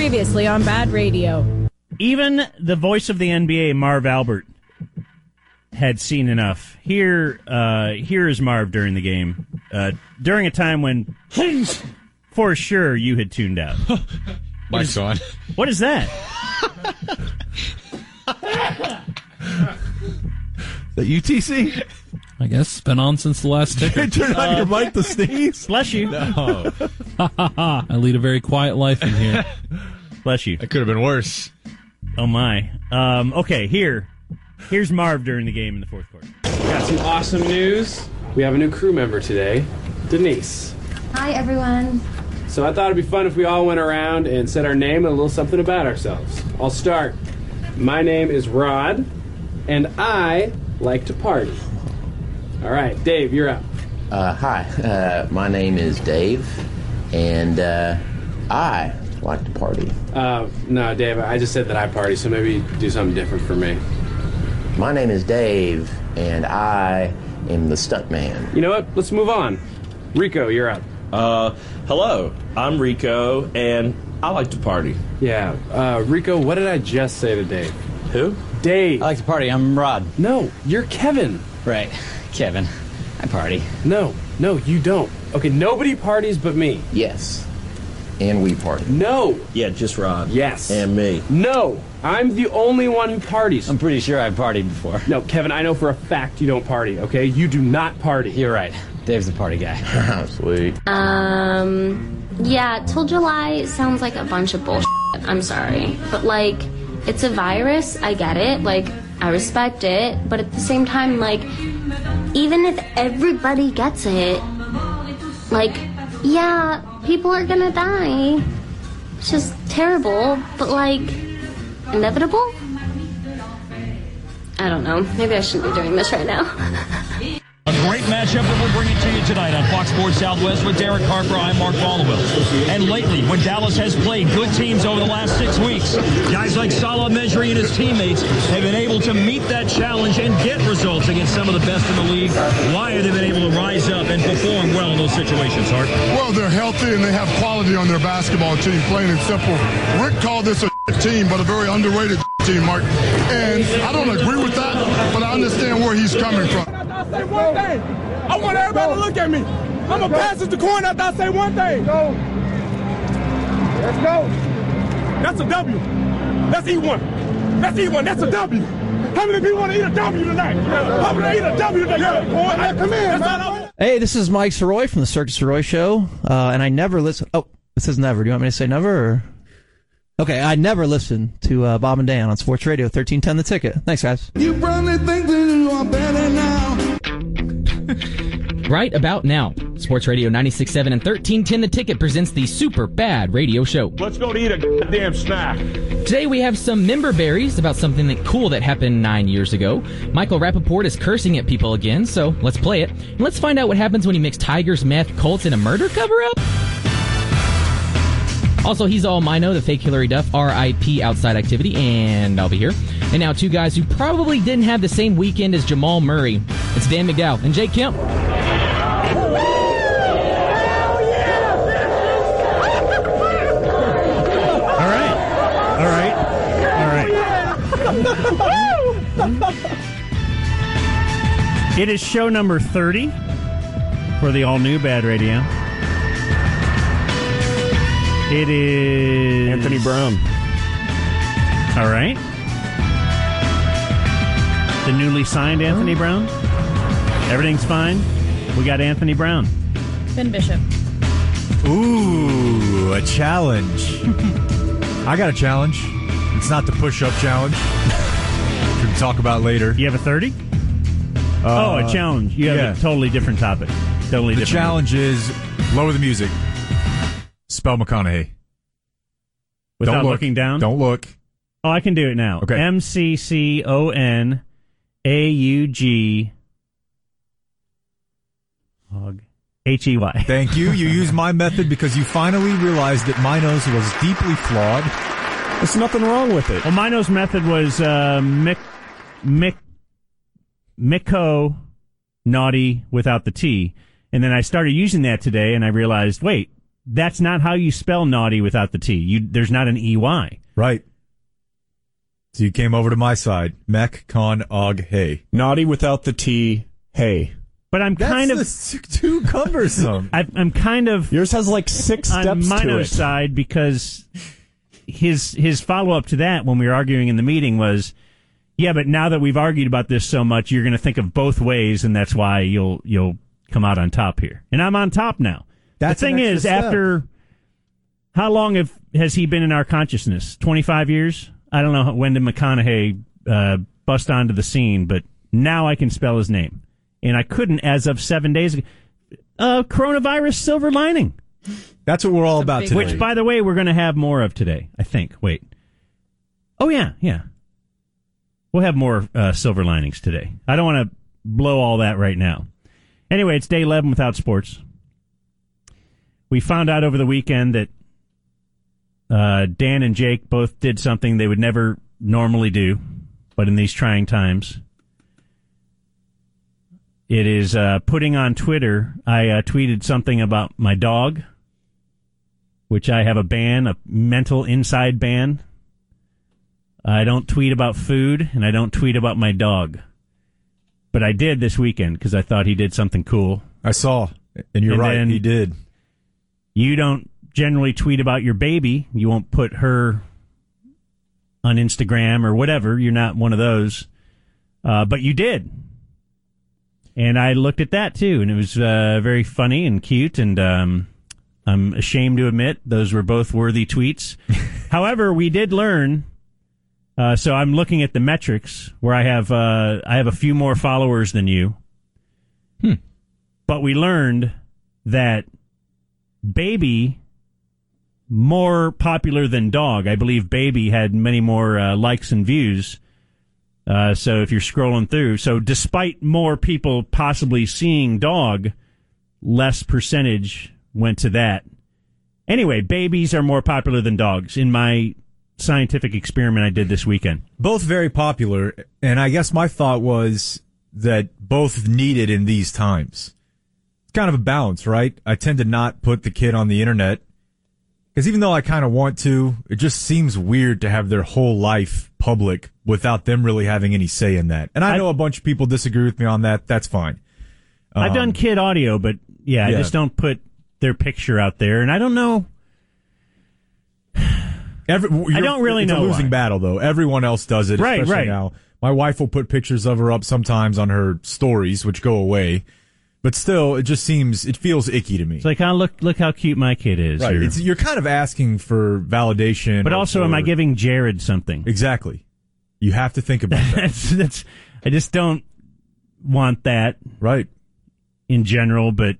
Previously on Bad Radio. Even the voice of the NBA, Marv Albert, had seen enough. Here is Marv during the game, during a time when, for sure, you had tuned out. My son. What is that? The UTC? I guess it's been on since the last ticker. Turn on your mic to sneeze. Bless you. No. I lead a very quiet life in here. Bless you. It could have been worse. Oh, my. Okay, here's Marv during the game in the fourth quarter. Got some awesome news. We have a new crew member today, Denise. Hi, everyone. So I thought it'd be fun if we all went around and said our name and a little something about ourselves. I'll start. My name is Rod, and I like to party. All right, Dave, you're up. Hi, my name is Dave, and I like to party. No, Dave, I just said that I party, so maybe do something different for me. My name is Dave, and I am the stuntman. You know what? Let's move on. Rico, you're up. Hello, I'm Rico, and I like to party. Yeah, Rico, what did I just say to Dave? Who? Dave. I like to party. I'm Rod. No, you're Kevin. Right. Kevin. I party. No, you don't. Okay, nobody parties but me. Yes, and we party. No. Yeah, just Rod. Yes. And me. No, I'm the only one who parties. I'm pretty sure I've partied before. No, Kevin, I know for a fact you don't party, okay? You do not party. You're right. Dave's the party guy. Sweet. Yeah, Till July sounds like a bunch of bullshit. I'm sorry. But, like, it's a virus. I get it. Like, I respect it. But at the same time, like, even if everybody gets it, like, yeah, people are gonna die. It's just terrible. But, like, inevitable? I don't know. Maybe I shouldn't be doing this right now. A great matchup that we're bringing to you tonight on Fox Sports Southwest with Derek Harper. I'm Mark Ballowell. And lately, when Dallas has played good teams over the last 6 weeks, guys like Salah Mejri and his teammates have been able to meet that challenge and get results against some of the best in the league. Why have they been able to rise up and perform well in those situations, Hart? Well, they're healthy and they have quality on their basketball team, plain and simple. Rick called this a team, but a very underrated team, Mark. And I don't agree with that, but I understand where he's coming from. I say one thing. I want everybody to look at me. I'm going to pass it to corn after I say one thing. Let's go. That's a W. That's E1. That's E1. That's a W. How many people want to eat a W tonight? How many eat a W tonight? Yeah. Come in. Hey, this is Mike Soroy from the Circus Soroy Show, and I never listen. Oh, it says never. Do you want me to say never? Or? Okay, I never listen to Bob and Dan on Sports Radio 1310 The Ticket. Thanks, guys. You probably think that you are better now. Right about now, Sports Radio 96.7 and 1310 The Ticket presents the Super Bad Radio Show. Let's go to eat a goddamn snack. Today we have some member berries about something cool that happened 9 years ago. Michael Rappaport is cursing at people again, so let's play it. And let's find out what happens when you mix Tigers, meth, Colts, and a murder cover-up. Also, he's all Mino, the fake Hillary Duff, R.I.P. outside activity, and I'll be here. And now two guys who probably didn't have the same weekend as Jamal Murray. It's Dan McDowell and Jake Kemp. It is show number 30 for the all-new Bad Radio. It is Anthony Brown. All right. The newly signed Anthony Brown. Everything's fine. We got Anthony Brown. Ben Bishop. Ooh, a challenge. I got a challenge. It's not the push-up challenge. We can talk about later. You have a 30? A challenge. You have a totally different topic. Totally different. The challenge is lower the music. Spell McConaughey. Without looking down? Don't look. Oh, I can do it now. Okay. McConaughey. Hey. Thank you. You used my method because you finally realized that Minos was deeply flawed. There's nothing wrong with it. Well, Mino's method was Miko naughty without the T. And then I started using that today, and I realized, wait, that's not how you spell naughty without the T. There's not an EY. Right. So you came over to my side. Mech, con, og, hey. Naughty without the T, hey. But I'm kind of too cumbersome. I'm kind of yours has like 6 steps on to Mino's it. side because his follow up to that when we were arguing in the meeting was, yeah, but now that we've argued about this so much, you're going to think of both ways, and that's why you'll come out on top here. And I'm on top now. That's the thing is, after how long has he been in our consciousness? 25 years? I don't know when did McConaughey bust onto the scene, but now I can spell his name. And I couldn't as of 7 days ago. Coronavirus silver lining. That's what we're all about today. Which, by the way, we're going to have more of today, I think. Wait. Oh, yeah. We'll have more silver linings today. I don't want to blow all that right now. Anyway, it's day 11 without sports. We found out over the weekend that Dan and Jake both did something they would never normally do, but in these trying times. It is putting on Twitter. I tweeted something about my dog, which I have a ban, a mental inside ban. I don't tweet about food, and I don't tweet about my dog. But I did this weekend because I thought he did something cool. I saw, and you're right, he did. You don't generally tweet about your baby. You won't put her on Instagram or whatever. You're not one of those. But you did. And I looked at that, too, and it was very funny and cute, and I'm ashamed to admit those were both worthy tweets. However, we did learn, so I'm looking at the metrics, where I have a few more followers than you. But we learned that Baby, more popular than Dog. I believe Baby had many more likes and views. So if you're scrolling through, so despite more people possibly seeing Dog, less percentage went to that. Anyway, babies are more popular than dogs in my scientific experiment I did this weekend. Both very popular, and I guess my thought was that both needed in these times. It's kind of a balance, right? I tend to not put the kid on the internet, because even though I kind of want to, it just seems weird to have their whole life public without them really having any say in that. And I know a bunch of people disagree with me on that. That's fine. I've done kid audio, but I just don't put their picture out there. And I don't know. I don't really know. It's a losing battle, though. Everyone else does it, especially right. now. My wife will put pictures of her up sometimes on her stories, which go away. But still, it feels icky to me. It's like, look how cute my kid is. Right. You're kind of asking for validation. But also, am I giving Jared something? Exactly. You have to think about that. I just don't want that. Right. In general, but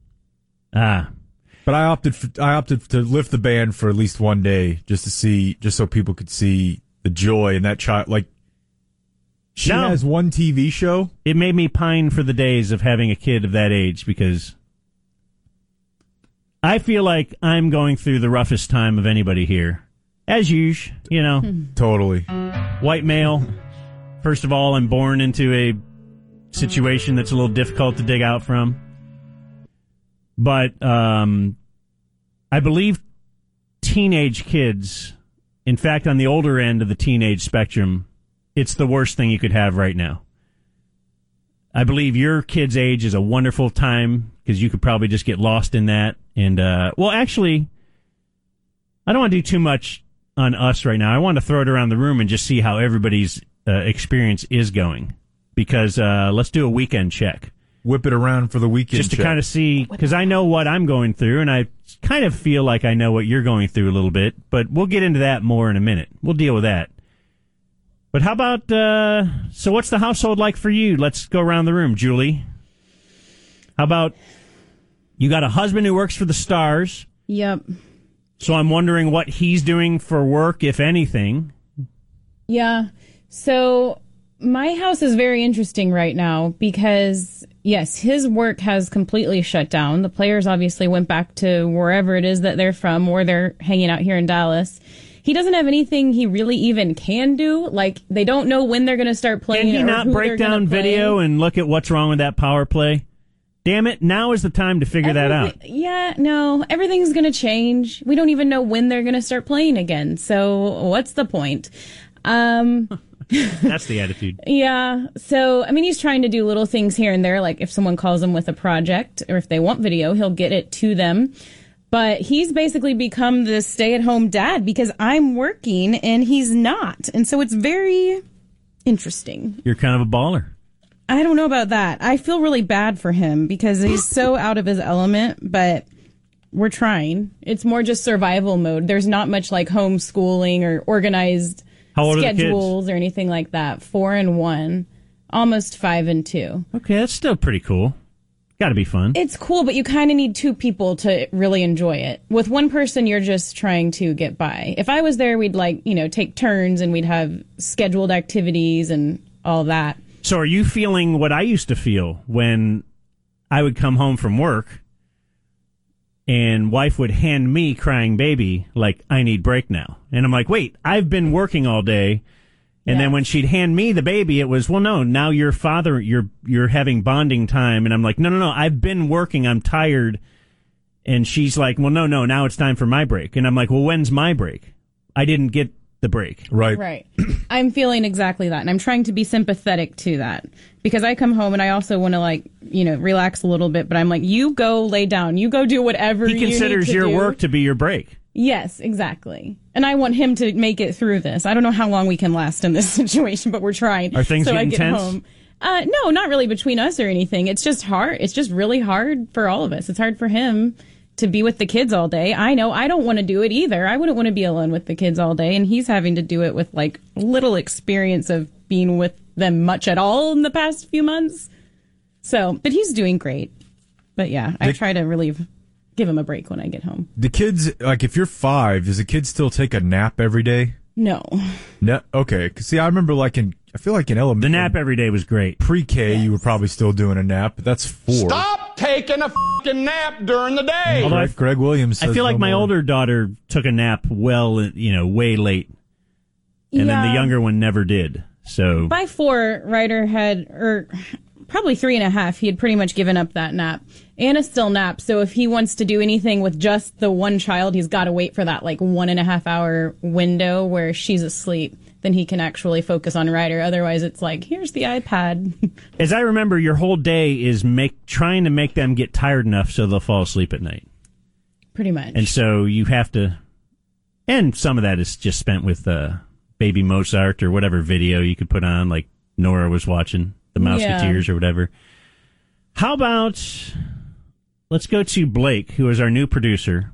But I opted to lift the ban for at least one day, just so people could see the joy in that child. Like, she has one TV show. It made me pine for the days of having a kid of that age, because I feel like I'm going through the roughest time of anybody here. As usual, Totally. White male. First of all, I'm born into a situation that's a little difficult to dig out from. But I believe teenage kids, in fact, on the older end of the teenage spectrum, it's the worst thing you could have right now. I believe your kid's age is a wonderful time, because you could probably just get lost in that. And, actually, I don't want to do too much on us right now. I want to throw it around the room and just see how everybody's experience is going. Because let's do a weekend check. Whip it around for the weekend just to check. kind of see, because I know what I'm going through, and I kind of feel like I know what you're going through a little bit, but we'll get into that more in a minute. We'll deal with that. But how about, so what's the household like for you? Let's go around the room. Julie, how about, you got a husband who works for the Stars. Yep. So I'm wondering what he's doing for work, if anything. Yeah. So my house is very interesting right now because, yes, his work has completely shut down. The players obviously went back to wherever it is that they're from, or they're hanging out here in Dallas. He doesn't have anything he really even can do. Like, they don't know when they're going to start playing. Can he not break down video and look at what's wrong with that power play? Damn it, now is the time to figure that out. Yeah, no, everything's going to change. We don't even know when they're going to start playing again. So what's the point? That's the attitude. Yeah. So, I mean, he's trying to do little things here and there. Like if someone calls him with a project or if they want video, he'll get it to them. But he's basically become the stay-at-home dad because I'm working and he's not. And so it's very interesting. You're kind of a baller. I don't know about that. I feel really bad for him because he's so out of his element, but we're trying. It's more just survival mode. There's not much like homeschooling or organized schedules or anything like that. 4 and 1, almost 5 and 2. Okay, that's still pretty cool. Got to be fun. It's cool, but you kind of need 2 people to really enjoy it. With one person, you're just trying to get by. If I was there, we'd take turns and we'd have scheduled activities and all that. So are you feeling what I used to feel when I would come home from work and wife would hand me crying baby like, I need break now. And I'm like, wait, I've been working all day. And then when she'd hand me the baby, it was, well, no, now you're father, you're having bonding time. And I'm like, no, I've been working. I'm tired. And she's like, well, no, now it's time for my break. And I'm like, well, when's my break? I didn't get the break. Right. I'm feeling exactly that. And I'm trying to be sympathetic to that because I come home and I also want to relax a little bit. But I'm like, you go lay down. You go do whatever you need to do. He considers your work to be your break. Yes, exactly. And I want him to make it through this. I don't know how long we can last in this situation, but we're trying. Are things getting tense? Home. No, not really between us or anything. It's just hard. It's just really hard for all of us. It's hard for him to be with the kids all day. I know I don't want to do it either. I wouldn't want to be alone with the kids all day. And he's having to do it with little experience of being with them much at all in the past few months. So, but he's doing great. But yeah, I try to give him a break when I get home. The kids, if you're 5, does a kid still take a nap every day? No. No. Okay. 'Cause see, I remember I feel like in elementary. The nap every day was great. Pre-K, you were probably still doing a nap, but that's 4. Stop taking a fucking nap during the day. Although Greg Williams says I feel like my older daughter took a nap way late. And then the younger one never did. So by 4, Ryder had, or probably 3.5, he had pretty much given up that nap. Anna still naps, so if he wants to do anything with just the one child, he's got to wait for that 1.5 hour window where she's asleep. Then he can actually focus on Ryder. Otherwise, it's here's the iPad. As I remember, your whole day is trying to make them get tired enough so they'll fall asleep at night. Pretty much. And so you have to, and some of that is just spent with Baby Mozart or whatever video you could put on, like Nora was watching, the Mouseketeers or whatever. How about, let's go to Blake, who is our new producer,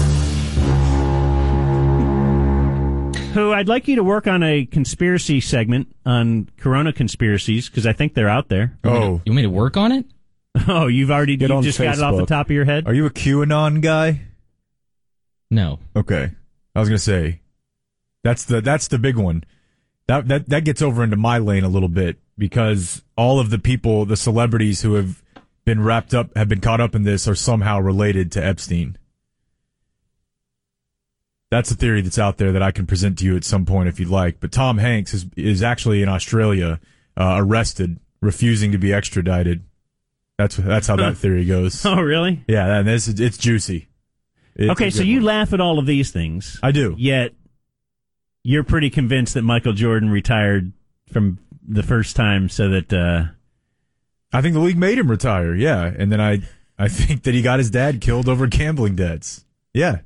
who I'd like you to work on a conspiracy segment on Corona conspiracies, because I think they're out there. You want me to work on it? Oh, you just got it off the top of your head? Are you a QAnon guy? No. Okay. I was going to say, that's the big one. That gets over into my lane a little bit, because all of the people, the celebrities who have been caught up in this are somehow related to Epstein. That's a theory that's out there that I can present to you at some point if you'd like. But Tom Hanks is actually in Australia, arrested, refusing to be extradited. That's how that theory goes. Oh, really? Yeah, and it's juicy. Okay, so you laugh at all of these things. I do. Yet, you're pretty convinced that Michael Jordan retired from the first time so that... I think the league made him retire, yeah. And then I think that he got his dad killed over gambling debts. Yeah.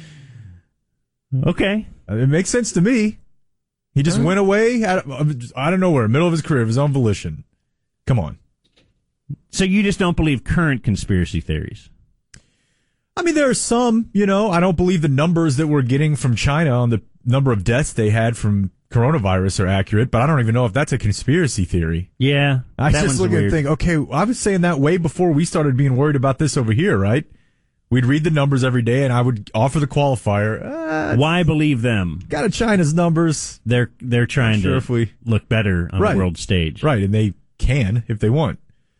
Okay. It makes sense to me. He just went away out of nowhere, middle of his career, of his own volition. Come on. So you just don't believe current conspiracy theories? I mean, there are some, I don't believe the numbers that we're getting from China on the number of deaths they had from coronavirus are accurate, but I don't even know if that's a conspiracy theory. Yeah. I just look and think, okay, I was saying that way before we started being worried about this over here, right? We'd read the numbers every day, and I would offer the qualifier. Why believe them? Got China's numbers. They're trying to look better on the world stage. Right, and they can if they want.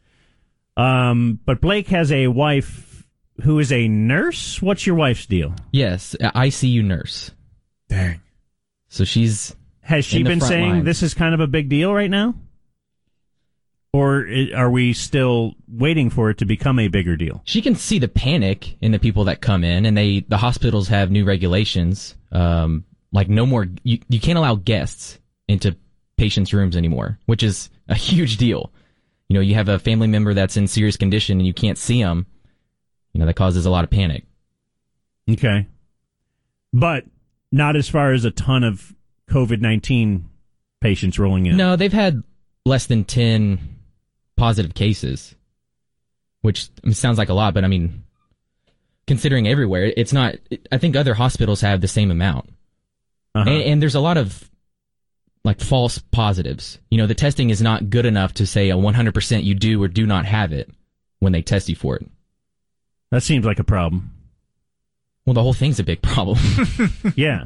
But Blake has a wife who is a nurse. What's your wife's deal? Yes, ICU nurse. Dang. So has she been saying this is kind of a big deal right now? Or are we still waiting for it to become a bigger deal? She can see the panic in the people that come in, and the hospitals have new regulations. Like no more, you can't allow guests into patients' rooms anymore, which is a huge deal. You know, you have a family member that's in serious condition and you can't see them. You know, that causes a lot of panic. Okay. But not as far as a ton of COVID-19 patients rolling in. No, they've had less than 10 positive cases, which sounds like a lot, but I mean, considering everywhere, it's not. I think other hospitals have the same amount. And there's a lot of like false positives. You know, the testing is not good enough to say a 100% you do or do not have it when they test you for it. That seems like a problem. Well, the whole thing's a big problem. Yeah.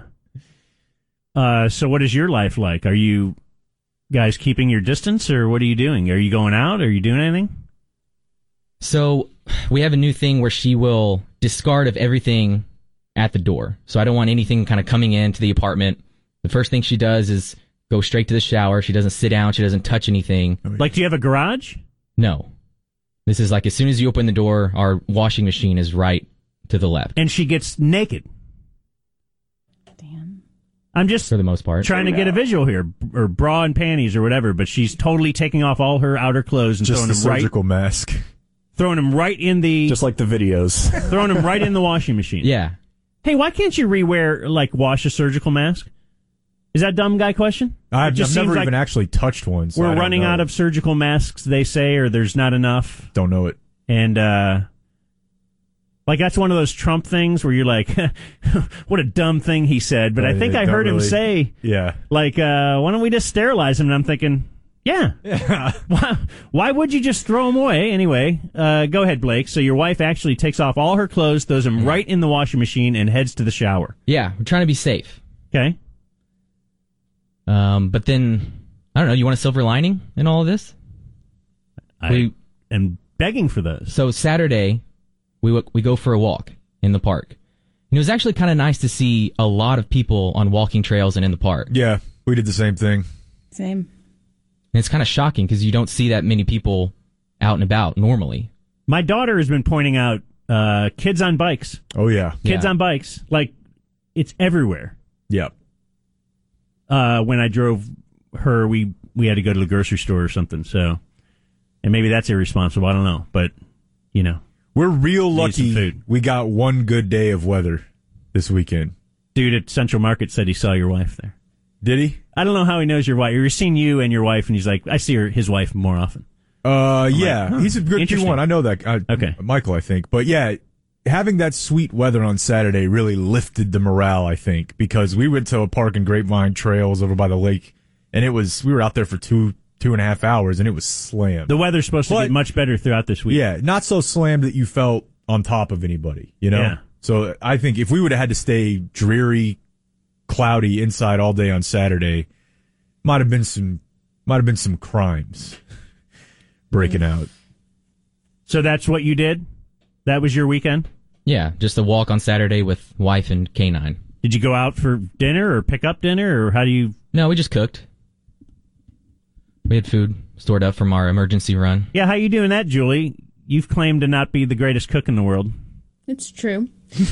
So what is your life like? Are you guys keeping your distance, or what are you doing? Are you going out? Are you doing anything? So we have a new thing where she will discard of everything at the door. So I don't want anything kind of coming into the apartment. The first thing she does is go straight to the shower. She doesn't sit down. She doesn't touch anything. Like, do you have a garage? No. This is like as soon as you open the door, our washing machine is right to the left. And she gets naked. Damn. I'm just, for the most part, trying to get a visual here, or bra and panties or whatever, but she's totally taking off all her outer clothes and just throwing the them surgical mask. Throwing them right in the... Just like the videos. Throwing them right in the washing machine. Yeah. Hey, why can't you rewear, like, wash a surgical mask? Is that a dumb guy question? I've never even actually touched one. So we're running out of surgical masks, they say, or there's not enough. Don't know it. And, like, that's one of those Trump things where you're like, what a dumb thing he said. But I think I heard him say, like, why don't we just sterilize him? And I'm thinking, yeah. Why would you just throw them away? Anyway, go ahead, Blake. So your wife actually takes off all her clothes, throws them right in the washing machine, and heads to the shower. Yeah, we're trying to be safe. Okay. But then, I don't know, you want a silver lining in all of this? I am begging for those. So Saturday, we go for a walk in the park. And it was actually kind of nice to see a lot of people on walking trails and in the park. Yeah, we did the same thing. Same. And it's kind of shocking because you don't see that many people out and about normally. My daughter has been pointing out kids on bikes. Oh, yeah. Kids on bikes. Like, it's everywhere. Yep. When I drove her, we had to go to the grocery store or something. So, and maybe that's irresponsible. I don't know. But, you know. We're real lucky we got one good day of weather this weekend. Dude at Central Market said he saw your wife there. Did he? I don't know how he knows your wife. He's seen you and your wife, and he's like, I see his wife more often. Yeah. Like, he's a good Q1. I know that. Okay. Michael, I think. But yeah, having that sweet weather on Saturday really lifted the morale, I think, because we went to a park in Grapevine Trails over by the lake, and we were out there for 2.5 hours, and it was slammed. The weather's supposed to get much better throughout this week. Yeah, not so slammed that you felt on top of anybody, you know? Yeah. So I think if we would have had to stay dreary, cloudy inside all day on Saturday, might have been some crimes breaking out. So that's what you did? That was your weekend? Yeah, just a walk on Saturday with wife and K9. Did you go out for dinner or pick up dinner, or how do you... No, we just cooked. We had food stored up from our emergency run. Yeah, how you doing that, Julie? You've claimed to not be the greatest cook in the world. It's true.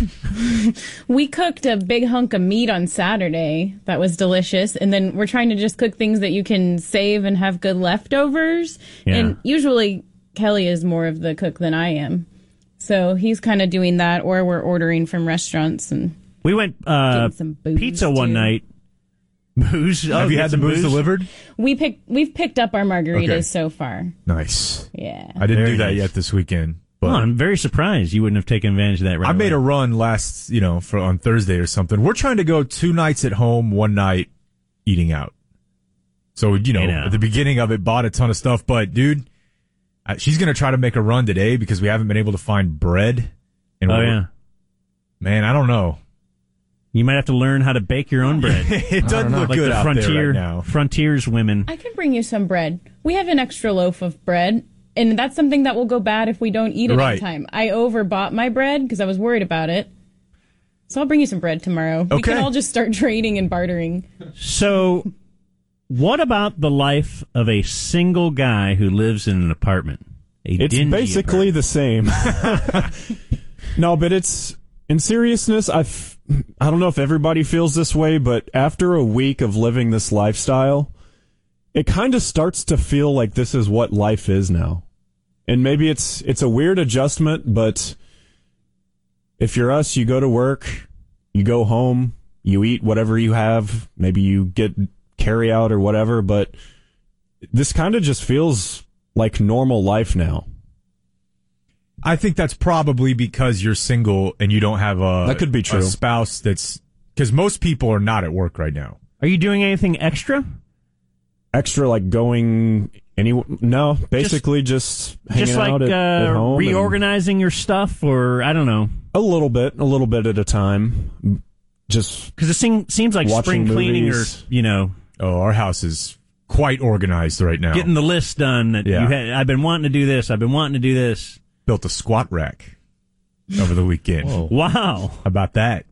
We cooked a big hunk of meat on Saturday. That was delicious. And then we're trying to just cook things that you can save and have good leftovers. Yeah. And usually Kelly is more of the cook than I am. So he's kind of doing that, or we're ordering from restaurants. And we went some booze pizza one too. night. Booze? Have you had the booze delivered? We've picked up our margaritas so far. Nice. Yeah. I didn't do that yet this weekend. But I'm very surprised you wouldn't have taken advantage of that right I made away. a run on Thursday or something. We're trying to go 2 nights at home, 1 night eating out. So, at the beginning of it, bought a ton of stuff. But, dude, she's going to try to make a run today because we haven't been able to find bread. And man, I don't know. You might have to learn how to bake your own bread. It doesn't look like good the out there right now. Frontiers women. I can bring you some bread. We have an extra loaf of bread. And that's something that will go bad if we don't eat it in time. I overbought my bread because I was worried about it. So I'll bring you some bread tomorrow. We can all just start trading and bartering. So What about the life of a single guy who lives in an apartment? It's basically the same. No, but it's, in seriousness, I don't know if everybody feels this way, but after a week of living this lifestyle, it kind of starts to feel like this is what life is now. And maybe it's a weird adjustment, but if you're us, you go to work, you go home, you eat whatever you have, maybe you get carry out or whatever, but this kind of just feels like normal life now. I think that's probably because you're single and you don't have that could be true. A spouse that's, because most people are not at work right now. Are you doing anything extra? Extra, like going no, basically just hanging like, out at home. Reorganizing your stuff, or I don't know. A little bit at a time. Just because it seems like spring cleaning movies. Or, Oh, our house is quite organized right now. Getting the list done that I've been wanting to do this. I've been wanting to do this. Built a squat rack over the weekend. Whoa. Wow. How about that?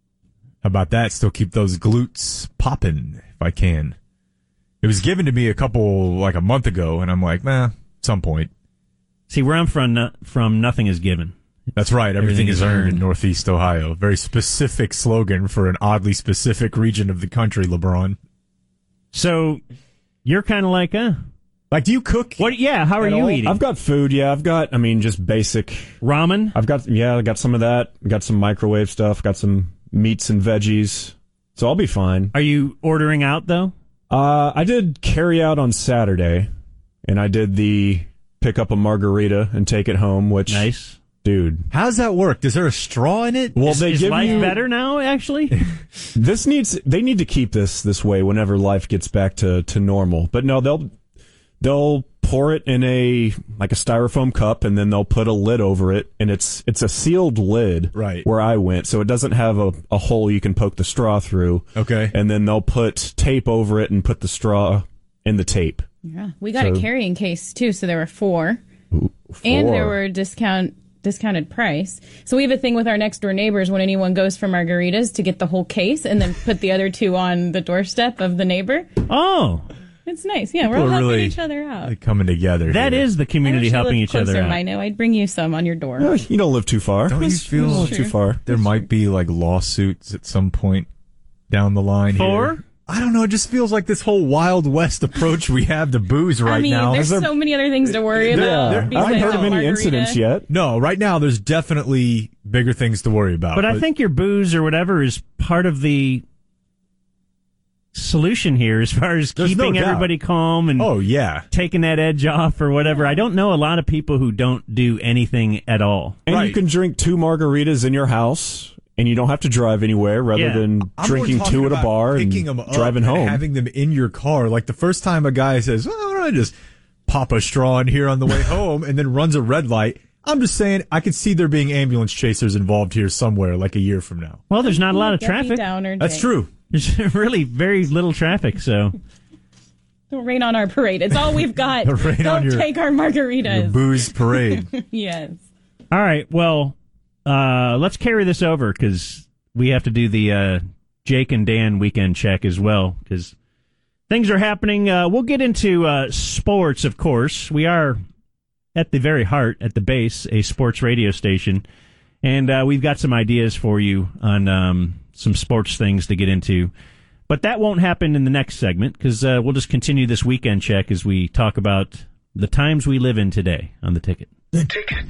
Still keep those glutes popping if I can. It was given to me a month ago, and I'm like, at some point. See, where I'm from, nothing is given. That's right. Everything is earned in Northeast Ohio. Very specific slogan for an oddly specific region of the country, LeBron. So you're kind of like, Like, do you cook? What? Yeah. How are you eating? I've got food. Yeah, just basic ramen. I got some of that. Got some microwave stuff. Got some meats and veggies. So I'll be fine. Are you ordering out though? I did carry out on Saturday, and I did the pick up a margarita and take it home. Which nice, dude. How does that work? Is there a straw in it? Well, is life better now? Actually, they need to keep this way whenever life gets back to normal. But no, they'll pour it in a styrofoam cup, and then they'll put a lid over it, and it's a sealed lid. Right. Where I went, so it doesn't have a hole you can poke the straw through. Okay. And then they'll put tape over it and put the straw in the tape. Yeah, we got a carrying case too, so there were four. And there were discounted price. So we have a thing with our next door neighbors when anyone goes for margaritas to get the whole case and then put the other two on the doorstep of the neighbor. Oh. It's nice. Yeah, we're all helping each other out. Coming together. That is the community helping each other out. I know. I'd bring you some on your door. No, you don't live too far. Don't you feel too far? There might be lawsuits at some point down the line here. I don't know. It just feels like this whole Wild West approach we have to booze now. There's so many other things to worry about. I haven't heard of any incidents yet. No, right now there's definitely bigger things to worry about. But I think your booze or whatever is part of the solution here as far as keeping everybody calm and taking that edge off or whatever. I don't know a lot of people who don't do anything at all. And you can drink 2 margaritas in your house, and you don't have to drive anywhere rather than drinking 2 at a bar and driving home. Having them in your car. Like the first time a guy says, why don't I just pop a straw in here on the way home, and then runs a red light. I'm just saying, I could see there being ambulance chasers involved here somewhere like a year from now. Well, there's not a lot of traffic. That's true. There's really very little traffic, so. Don't rain on our parade. It's all we've got. Don't take our margaritas. Your booze parade. Yes. All right, well, let's carry this over because we have to do the Jake and Dan weekend check as well because things are happening. We'll get into sports, of course. We are at the very heart, at the base, a sports radio station. And we've got some ideas for you on some sports things to get into. But that won't happen in the next segment because we'll just continue this weekend check as we talk about the times we live in today on The Ticket. The Ticket.